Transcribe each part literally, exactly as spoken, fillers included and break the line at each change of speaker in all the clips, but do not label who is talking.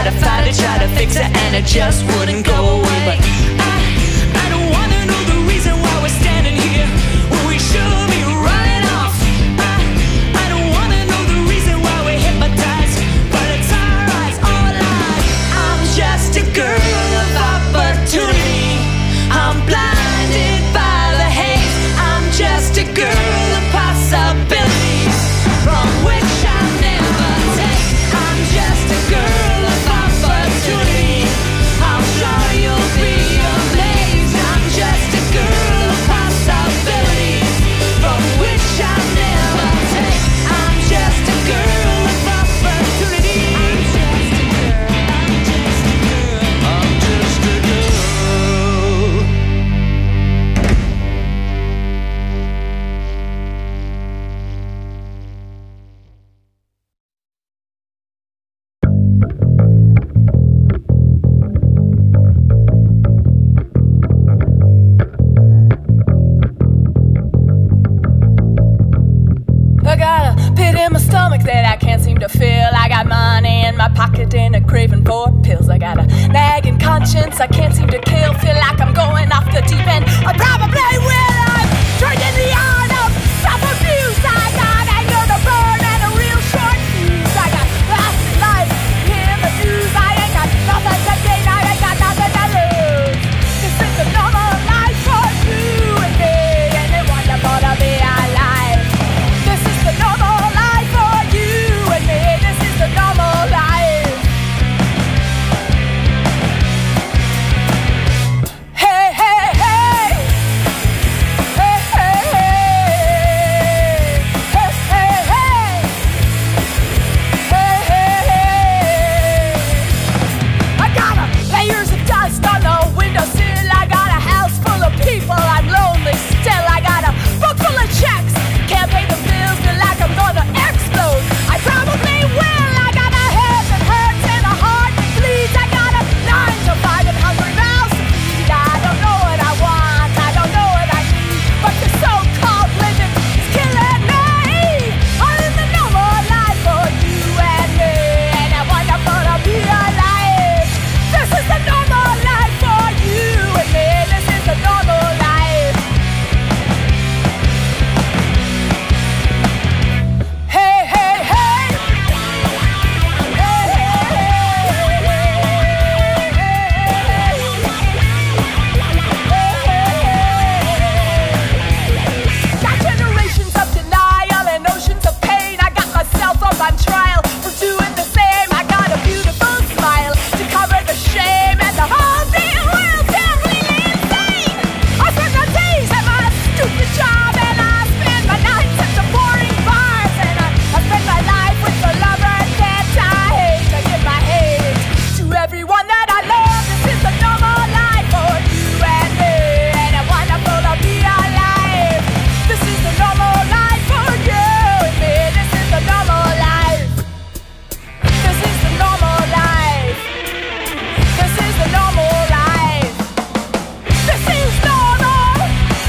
to find it, try to fix it, and it just wouldn't go away. But I, I don't wanna know the reason why we're standing here when we should be running off. I, I don't wanna know the reason why we're hypnotized, but it's our eyes all alive. I'm just a girl of opportunity. I'm blinded by the haze. I'm just a girl of possibilities from which I never take. I'm just a girl of opportunity. I'm sure you'll be amazed. I'm just a girl of possibilities from which I never take. I'm just a girl of opportunity. I'm just a girl. I'm just a girl.
I got a pit in my stomach that I can't seem to fill. I got money in my pocket and a craving for pills. I got a nagging conscience I can't seem to kill. Feel like I'm going off the deep end. I probably will. I'm drinking the art of self-abuse. I got anger to burn and a real short fuse. I got lost in life, in the news. I ain't got nothing to gain. I ain't got nothing to lose. This is the normal life for you and me. And it's wonderful to be alive. This is the normal life for you and me. This is the normal life. Hey, hey, hey. Hey, hey, hey. Hey, hey, hey. Hey, hey, hey. I got a layers of dust on the windowsill. I got a house full of people. I'm lonely still. I got a book full of checks. Can't pay the bills. Feel like I'm gonna explode. I probably will. I got a head that hurts and a heart that bleeds. I got a nine to five and hungry mouths to feed. I don't know what I want. I don't know what I need. But the so-called living is killing me. I'm in the normal life for you and me. And I want you to be alive. This is the normal life for you and me. This is the normal life. Hey, hey, hey. Hey, hey, hey. Got generations of denial and oceans of pain. I got myself up on trial for doing the same. I got a beautiful smile to cover the shame, and the whole damn world's completely insane. I spend my days at my stupid job, and I spend my nights at the boring bars, and I, I spend my life with the lover that I hate. I give my hate to everyone that I love. This is the normal life for you and me, and I'm wonderful to be alive. This is the normal life for you and me. This is the normal life. This is the normal life. This is the normal life. This is normal.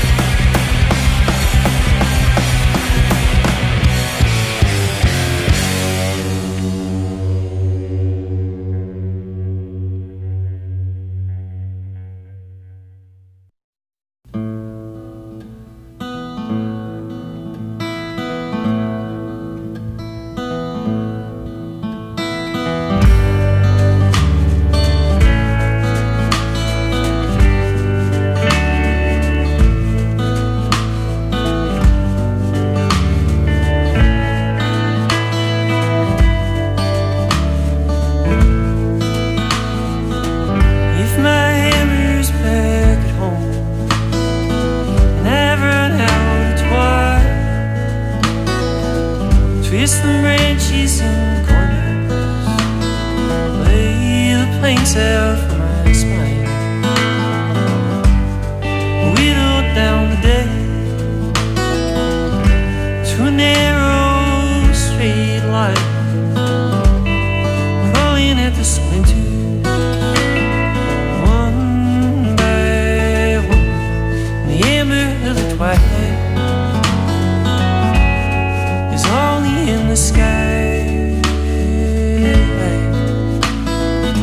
If my hammer's back at home and I've run out of twine, twist the branches and corners, lay the planks out for my spine, whittle down the day to a narrow straight line, crawling at the splinters. Twilight is only in the sky.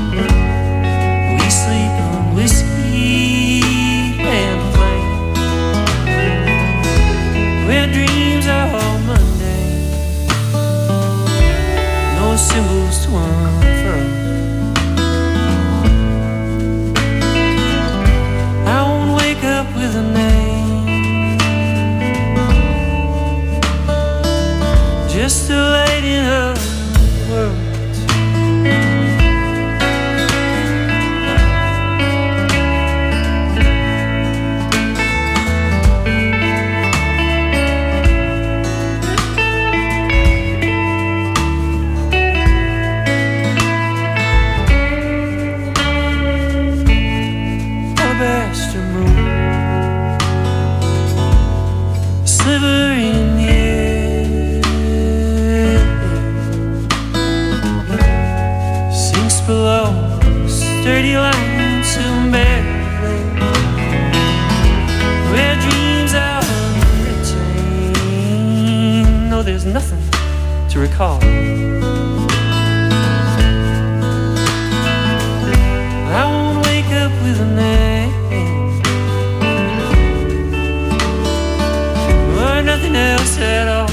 just one for us. I won't wake up with a name, just a lady of the world. Alabaster moon, a sliver in the air, sinks below sturdy lines to barely, where dreams are retained. No, there's nothing to recall. I won't wake up with a name or nothing else at all.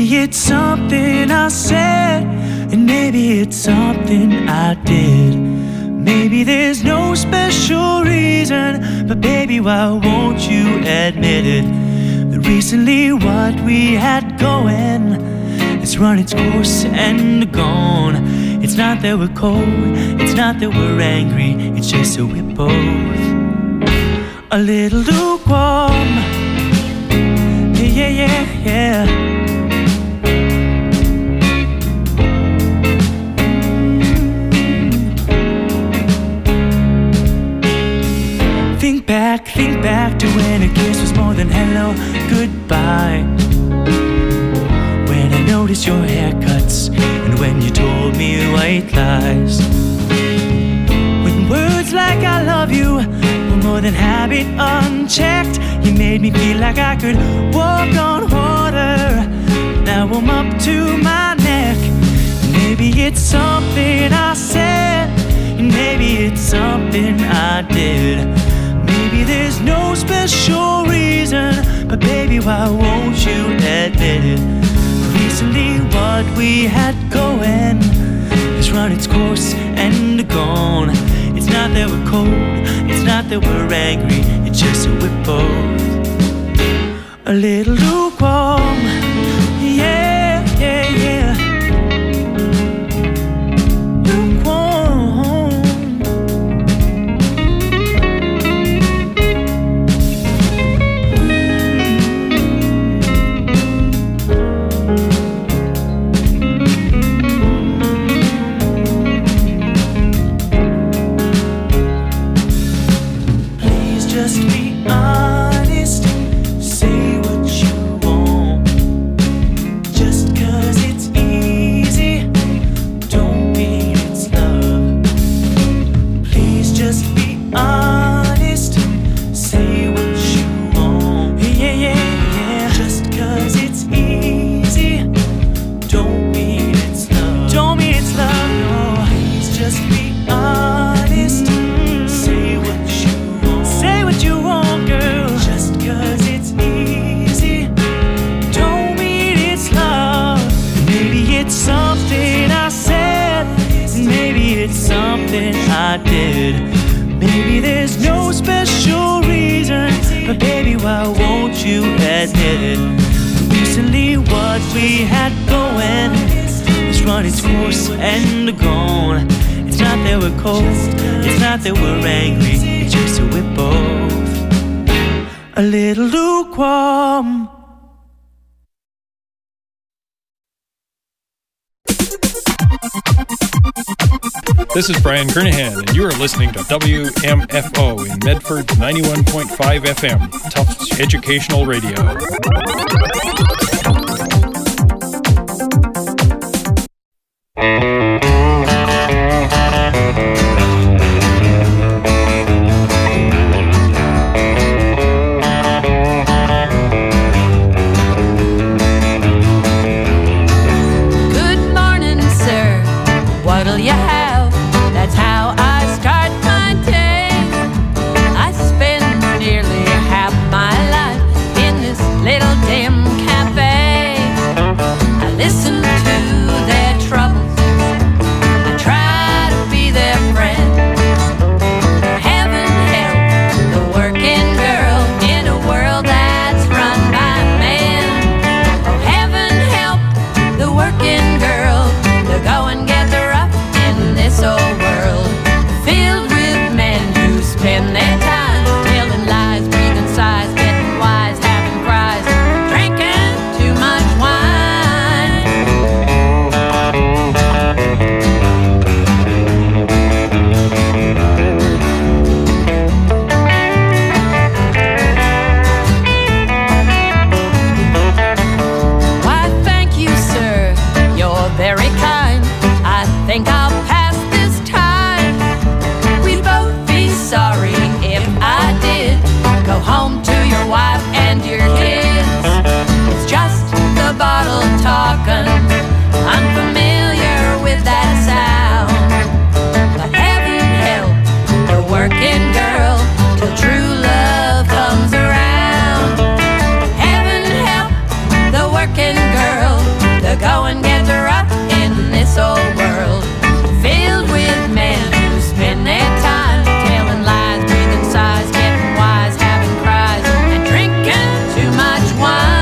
it's something I said, and maybe it's something I did. Maybe there's no special reason, but baby, why won't you admit it? That recently what we had going, it's run its course and gone. It's not that we're cold, it's not that we're angry, it's just that we're both a little lukewarm. Yeah, yeah, yeah, yeah. Think back, think back to when a kiss was more than hello, goodbye. When I noticed your haircuts and when you told me white lies. When words like I love you were more than habit unchecked, you made me feel like I could walk on water. Now I'm up to my neck. Maybe it's something I said, and maybe it's something I did. Maybe there's no special reason, but baby, why won't you admit it? Recently what we had going has run its course and gone. It's not that we're cold, it's not that we're angry, it's just that we're both a little lukewarm. Yeah, yeah, yeah. I did. Maybe there's no special reason, but baby, why won't you admit it? Recently what we had going has run its course and gone. It's not that we're cold, it's not that we're angry, it's just that we're both a little lukewarm.
This is Brian Kernahan, and you are listening to W M F O in Medford's ninety-one point five F M, Tufts Educational Radio.
Good morning, sir. What'll you have? That's how I start my day. I spend nearly half my life in this little dim cafe. The going gets rough in this old world, filled with men who spend their time telling lies, breathing sighs, getting wise, having cries, and drinking too much wine.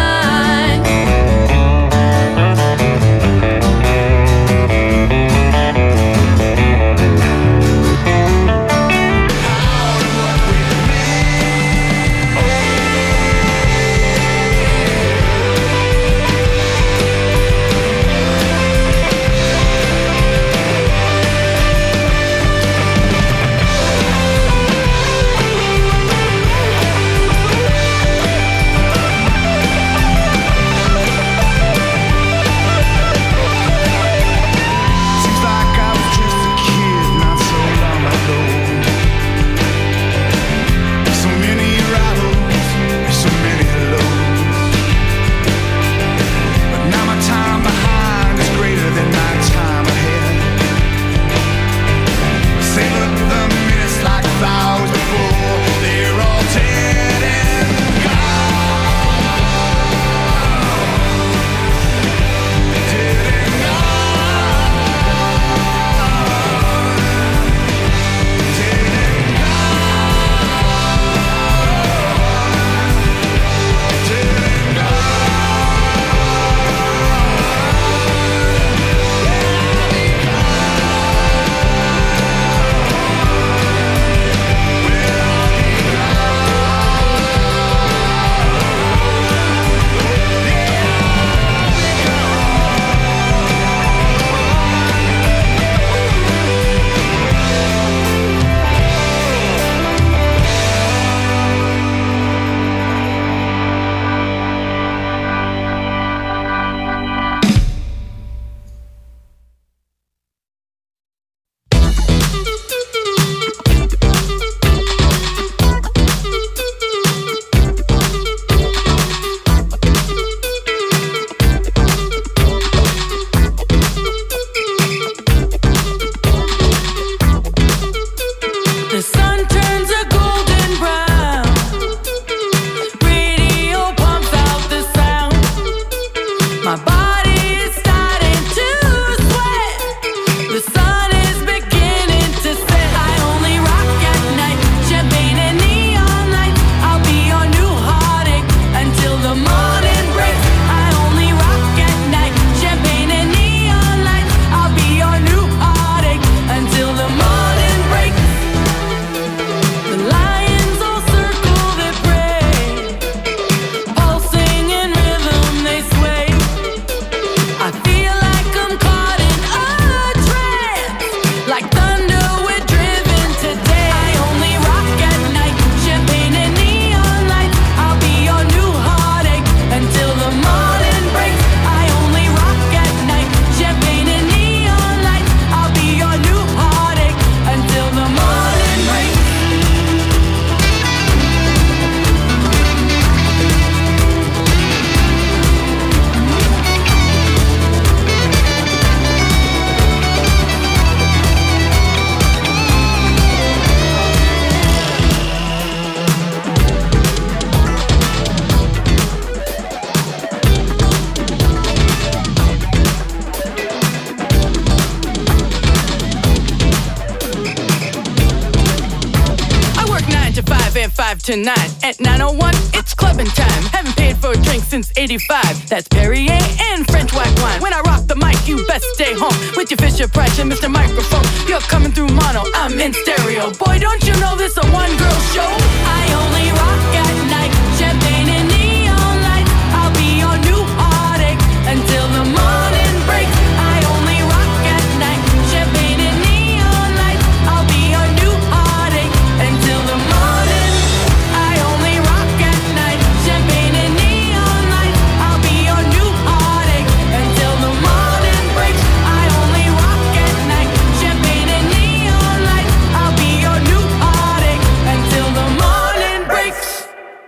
five to nine. At nine oh one, it's clubbing time. Haven't paid for a drink since eighty-five. That's Perrier and French white wine. When I rock the mic, you best stay home with your Fisher Price and Mister Microphone. You're coming through mono, I'm in stereo. Boy, don't you know this a one-girl show? I only rock at night. Champagne and neon lights. I'll be your new heartache until the morning breaks. I only rock at night. Champagne and neon lights. I'll be your new heartache until the morning. I only rock at night. Champagne and neon lights. I'll be your new heartache until the morning breaks. I only rock at night. Champagne and neon lights. I'll be your new heartache until the morning breaks.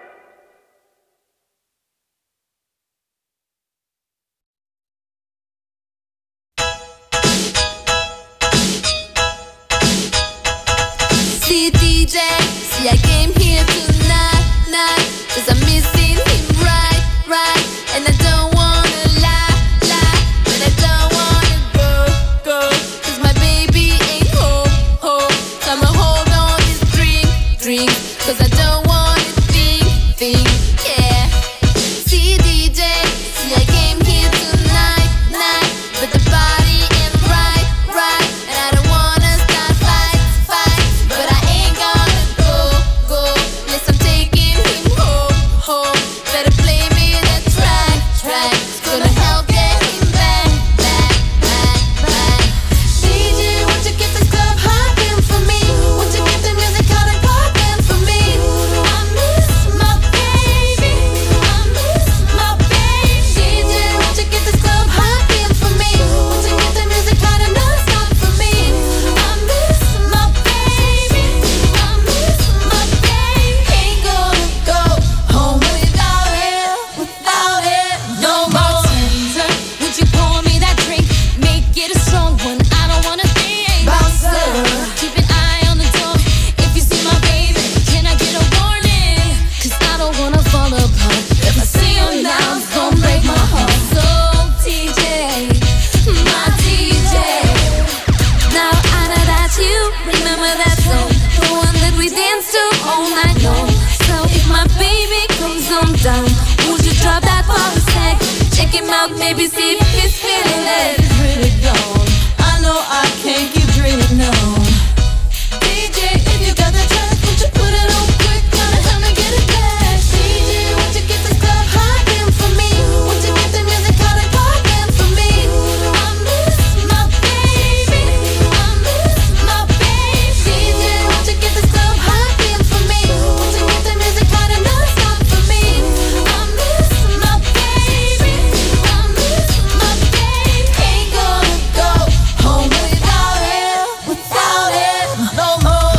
out, maybe see if he's feeling it. It's really gone. I know I can't keep dreaming no. D J, if you got the track, won't you put it on quick? Gonna help me get it back. D J, won't you get this club hopping for me? Won't you get the music out and popping for me? I miss my baby, I miss my baby. D J, won't you get this club hopping for me? Won't you get the music out and not stop for me? I miss my baby, I miss my baby. Ain't gonna go home without it, without it no more.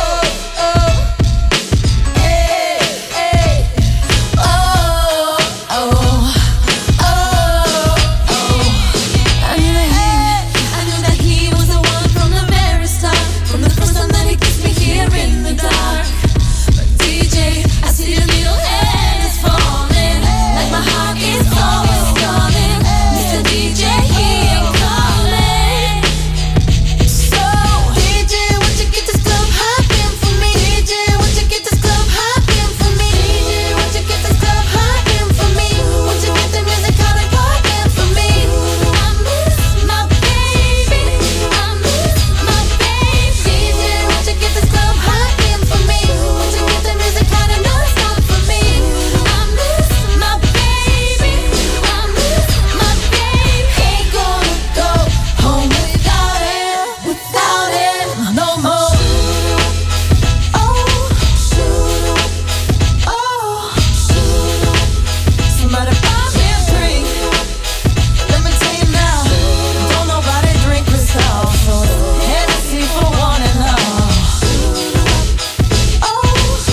Hey, hey, oh, oh, oh, oh. I knew that he, I knew that he was the one from the very start, from the first time that he kissed me here in the dark. But D J, I see the needle and it's falling, like my heart is always calling. Mister D J, he ain't calling. So D J, won't you get this club hopping for me? D J, won't you get this club hopping for me? D J, won't you get this club hopping for me? Won't you get the music out and popping for me? I miss my baby, I miss my baby. D J, won't you get this club hopping for me? Won't you get the music out and not stop for me? I miss my baby, I miss my baby. Ain't gonna go home without it, without it no more. Oh, oh, somebody buy me a drink. Let me tell you now, don't nobody drink Cristal, so Hennessy for one and all. Oh, oh.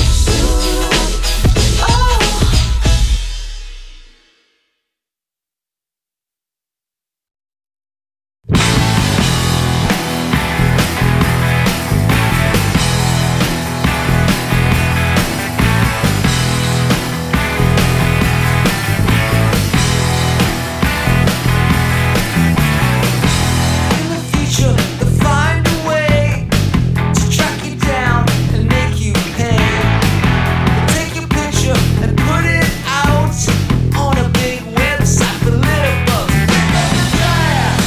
In the future, they'll find a way to track you down and make you pay. They'll take your picture and put it out on a big website for little bucks. Pick up the trash.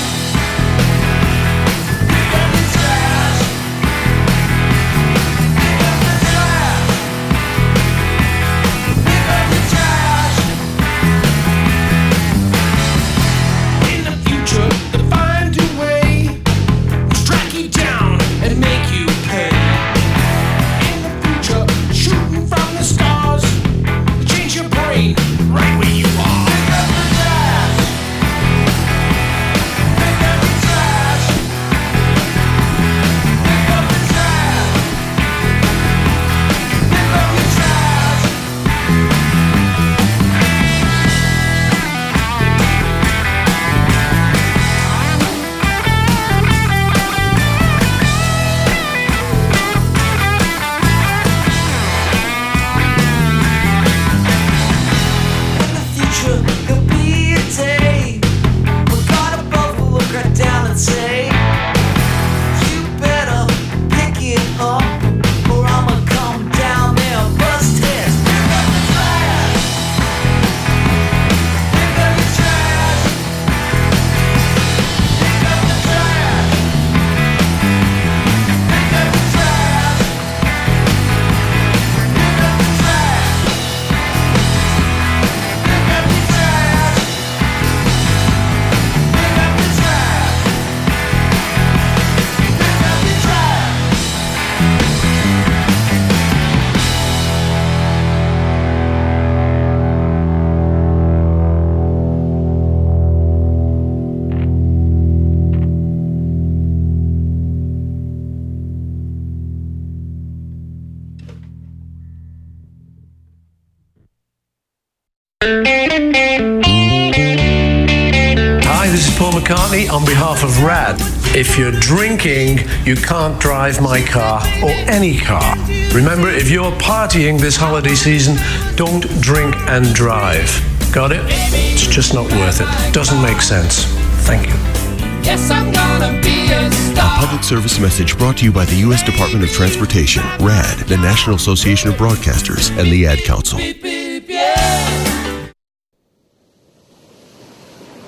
Pick up the trash. Pick up the trash. Pick up the trash. In the future, they'll find a way to track you down and make you pay. In the future, shooting from the stars, change your brain right where you are. Pick up the trash. Pick up the trash. Pick up the trash. Pick up the trash. In the future, there'll be a day when God above will look right down and say, you better pick it up, or I'ma come down there and bust heads. Pick up the trash. Pick up the trash. Pick up the trash. Pick up the trash. Pick up the trash. Pick up the trash. Pick up the trash. Pick up the trash.
Hi, this is Paul McCartney on behalf of RAD. If you're drinking, you can't drive my car or any car. Remember, if you're partying this holiday season, don't drink and drive. Got it? It's just not worth it. Doesn't make sense. Thank you.
Yes, I'm gonna be a star.
Public service message brought to you by the U S Department of Transportation, RAD, the National Association of Broadcasters, and the Ad Council.
Beep, beep, yeah.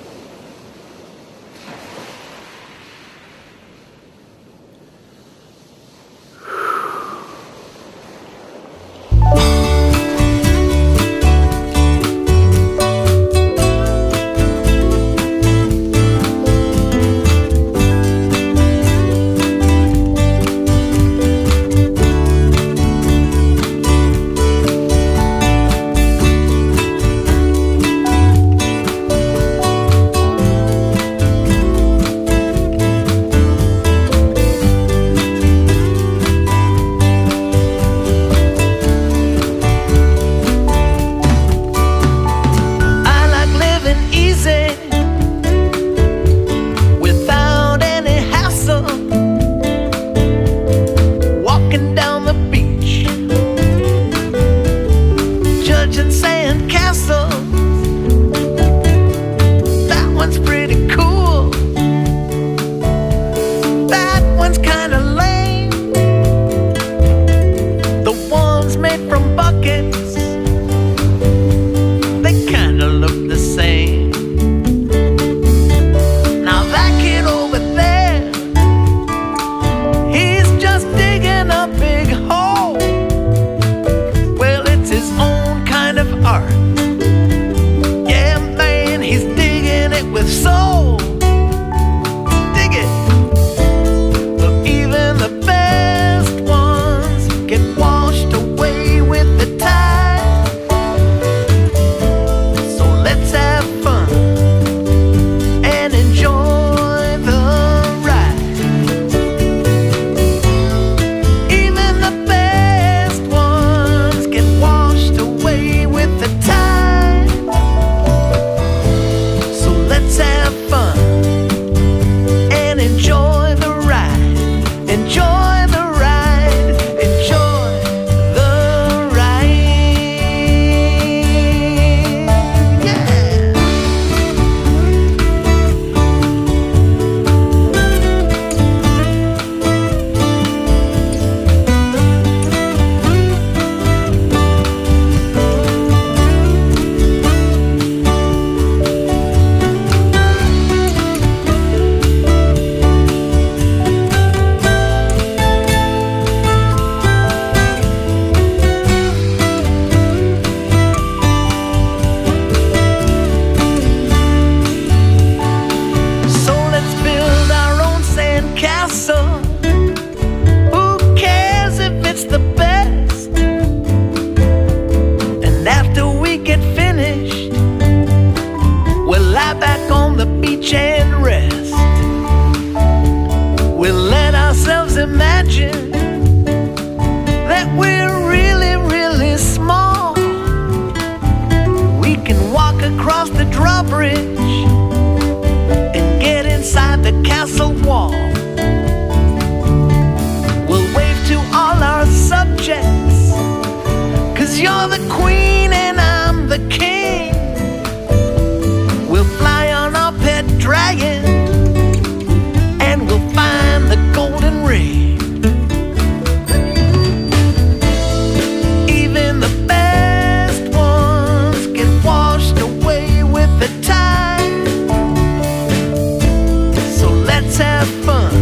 on the beach and rest. We'll let ourselves imagine that we're really, really small. We can walk across the drawbridge and get inside the castle wall. We'll wave to all our subjects, 'cause you're the queen and I'm the king. We'll fly on our pet dragon and we'll find the golden ring. Even the best ones get washed away with the tide. So let's have fun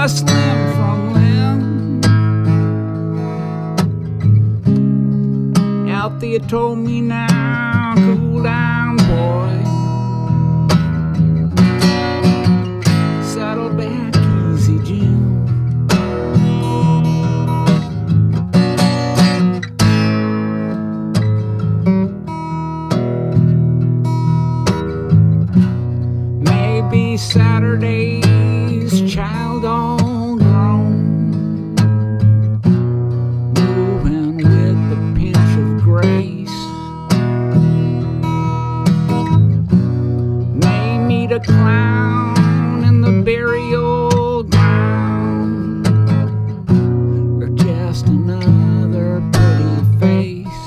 just limb from limb. Althea told me now, cool down, boy. Settle back easy, Jim. Maybe Saturday's child all grown, moving with a pinch of grace. May meet a clown in the burial ground, or just another pretty face.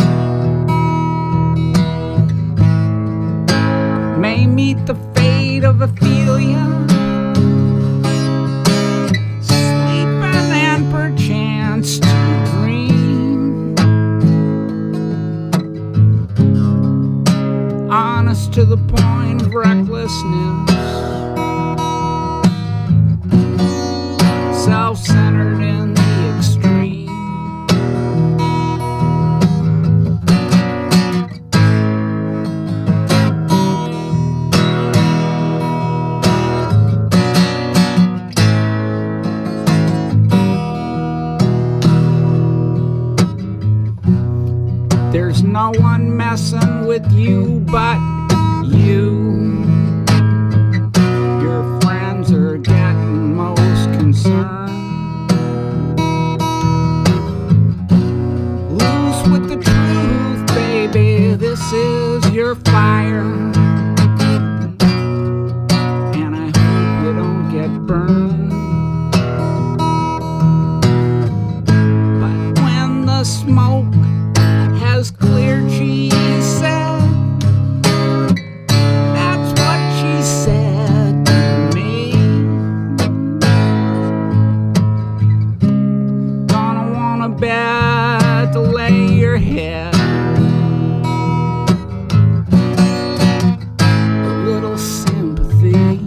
May meet the fate of Ophelia, sleeping and perchance to dream, honest to the point of recklessness, self-centered in the extreme. There's no one messing with you but you. Your friends are getting most concerned. Loose with the truth, baby, this is your fire. And I hope you don't get burned. But when the smoke has cleared, she said, that's what she said to me. Gonna want a bed to lay your head, a little sympathy.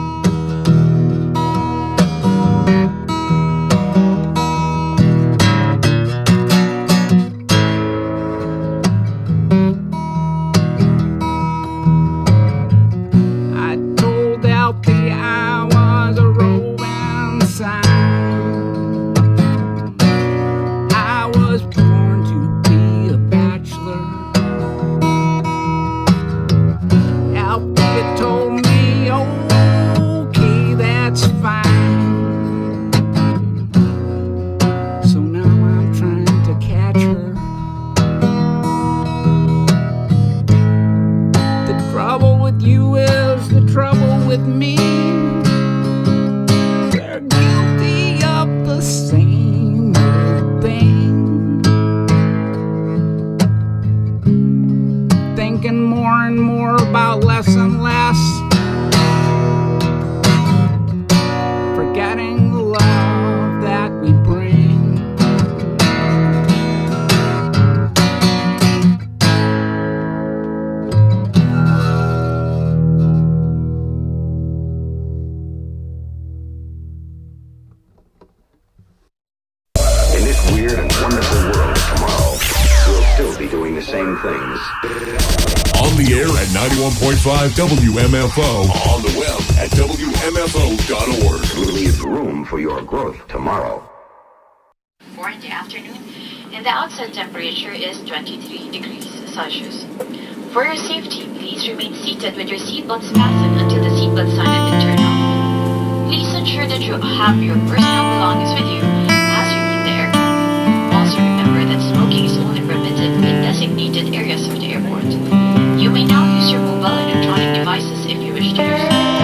W M F O. On the web at W M F O dot org.
Leave room for your growth tomorrow.
four in the afternoon, and the outside temperature is twenty-three degrees Celsius. For your safety, please remain seated with your seatbelts fastened until the seatbelt sign has been turned off. Please ensure that you have your personal belongings with you as you leave the aircraft. Also remember that smoking is only permitted in designated areas of the airport. You may now use your mobile and electronic devices if you wish to do so.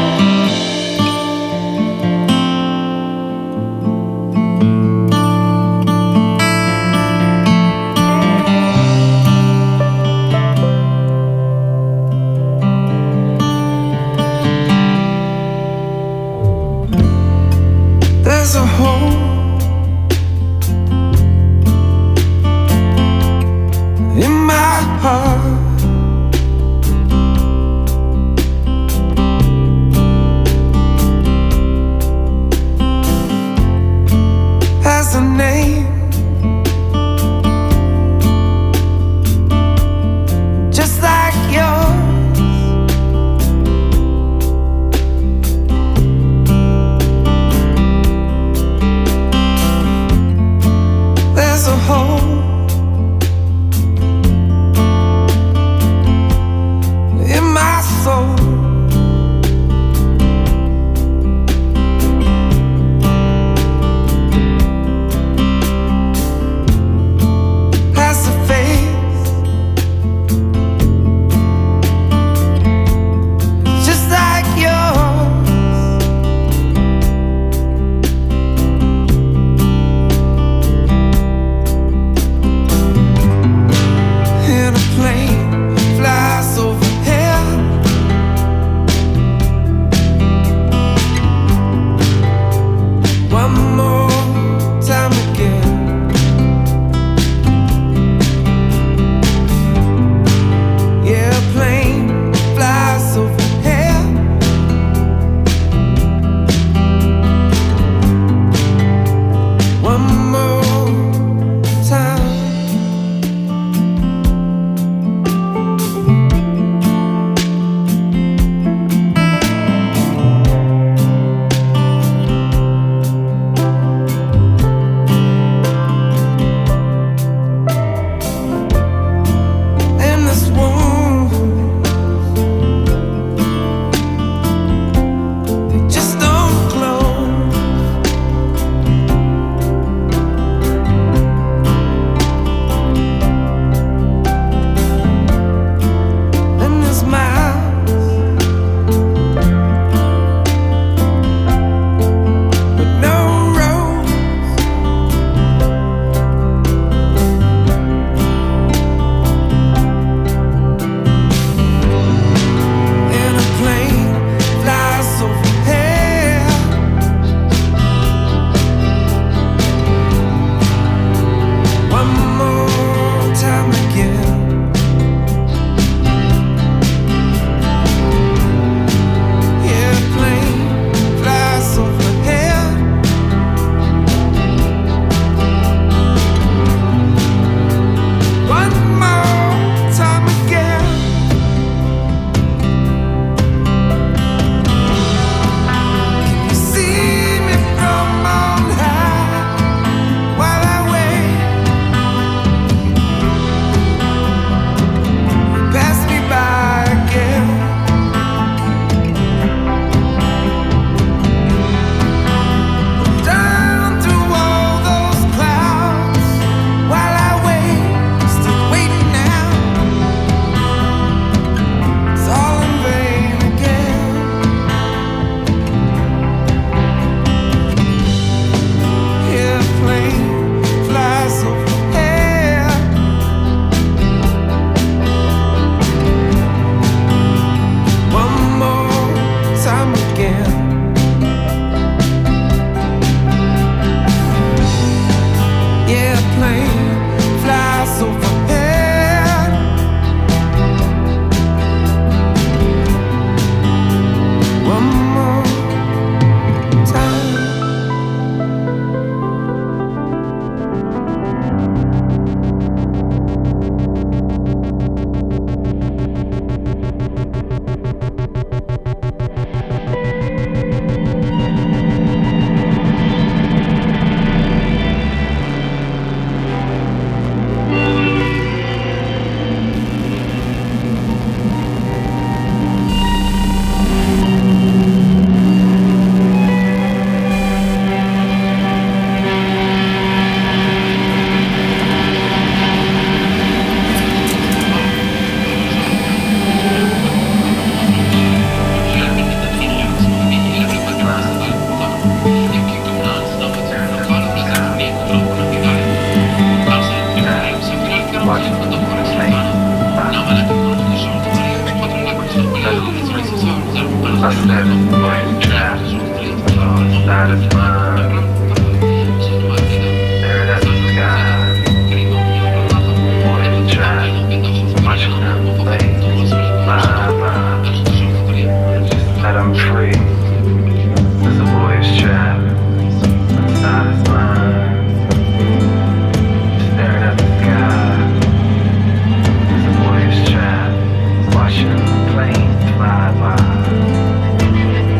There's a hole in my heart. one more time again. Yeah, a plane flies overhead. One more time. And this wound, they just don't close. And there's miles, but no roads. And a plane flies overhead. One more time again. Yeah, a plane flies overhead. One more time again. Can you see me from on high while I wait? You pass me by again. Down through all those clouds while I wait, still waiting now. It's all in vain again. Yeah, a plane flies overhead. One more time again. Yeah, a plane flies overhead. One more time. Let 'em free. There's a boy's trap. Inside his mind. Staring at the sky. There's a boy's trap. Watching planes fly by.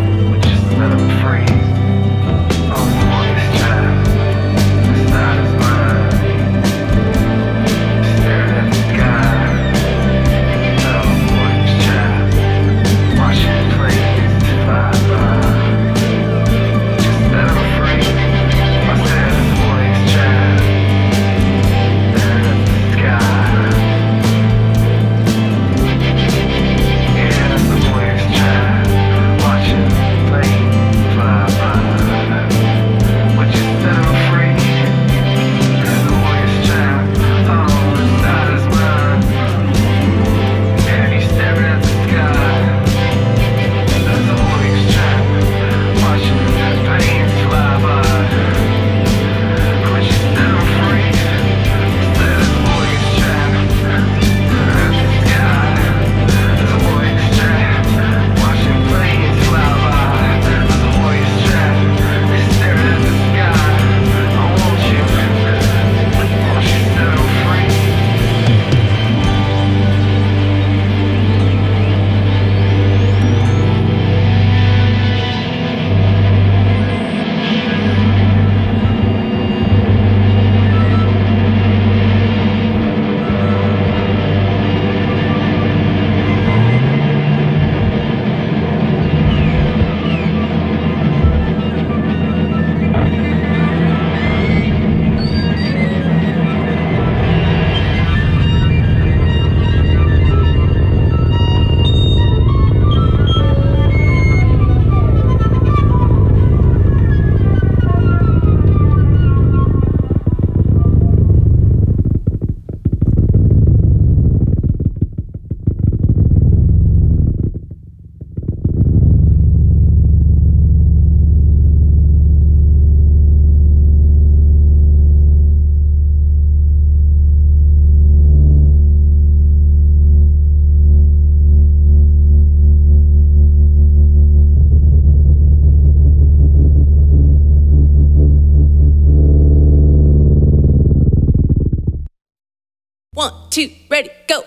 two, ready, go.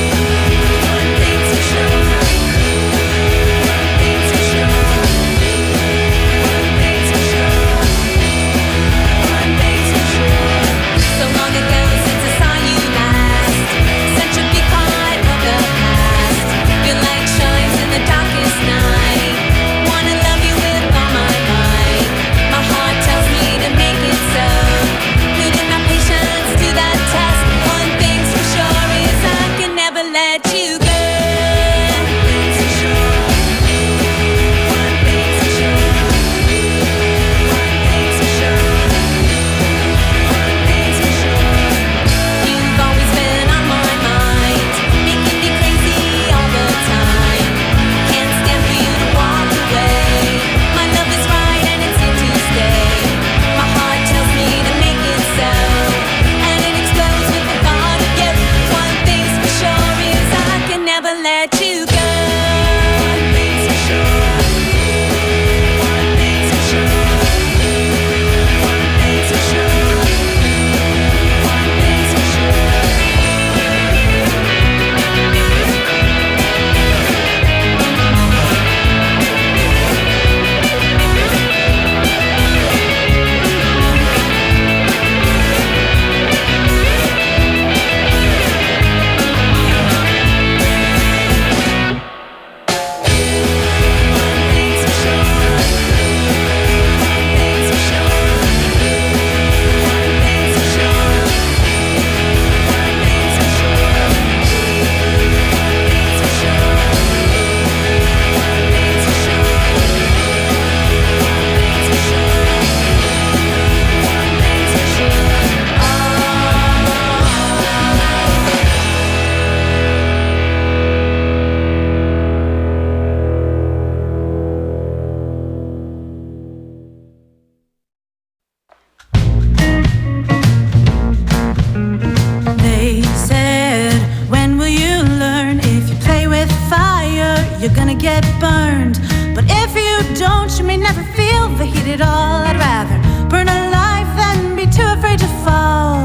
You're gonna get burned, but if you don't, you may never feel the heat at all. I'd rather burn alive than be too afraid to fall.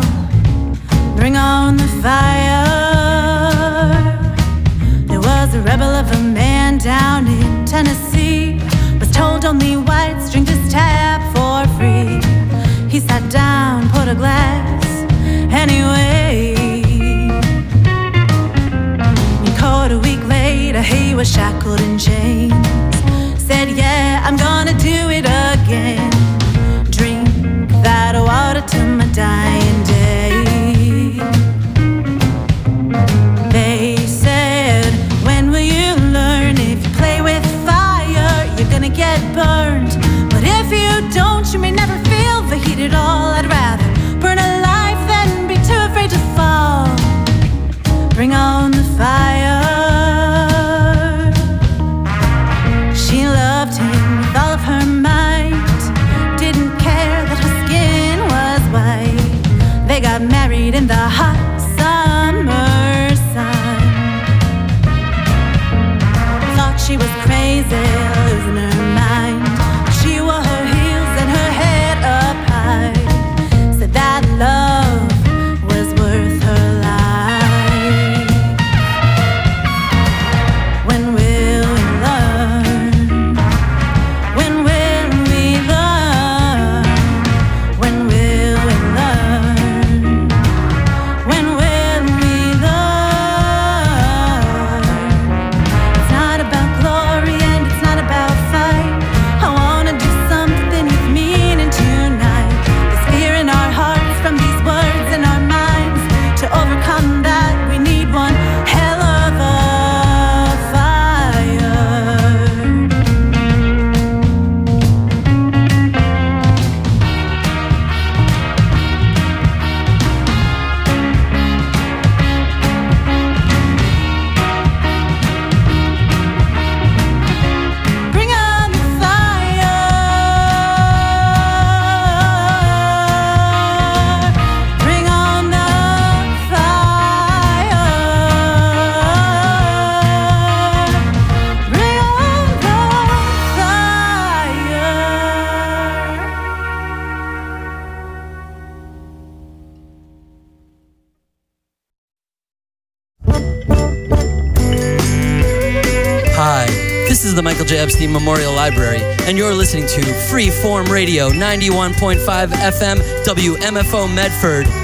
Bring on the fire. There was a rebel of a man down in Tennessee, was told only whites drink this tap for free. He sat down, poured a glass anyway. A week later, he was shackled in chains. Said, yeah, I'm gonna do it again. Drink that water till my dying day. They said, when will you learn? If you play with fire, you're gonna get burned. But if you don't, you may never feel the heat at all. I'd rather burn alive than be too afraid to fall. Bring on the fire. She loved him with all of her might.
is the Michael J. Epstein Memorial Library, and you're listening to Freeform Radio, ninety-one point five F M, W M F O Medford.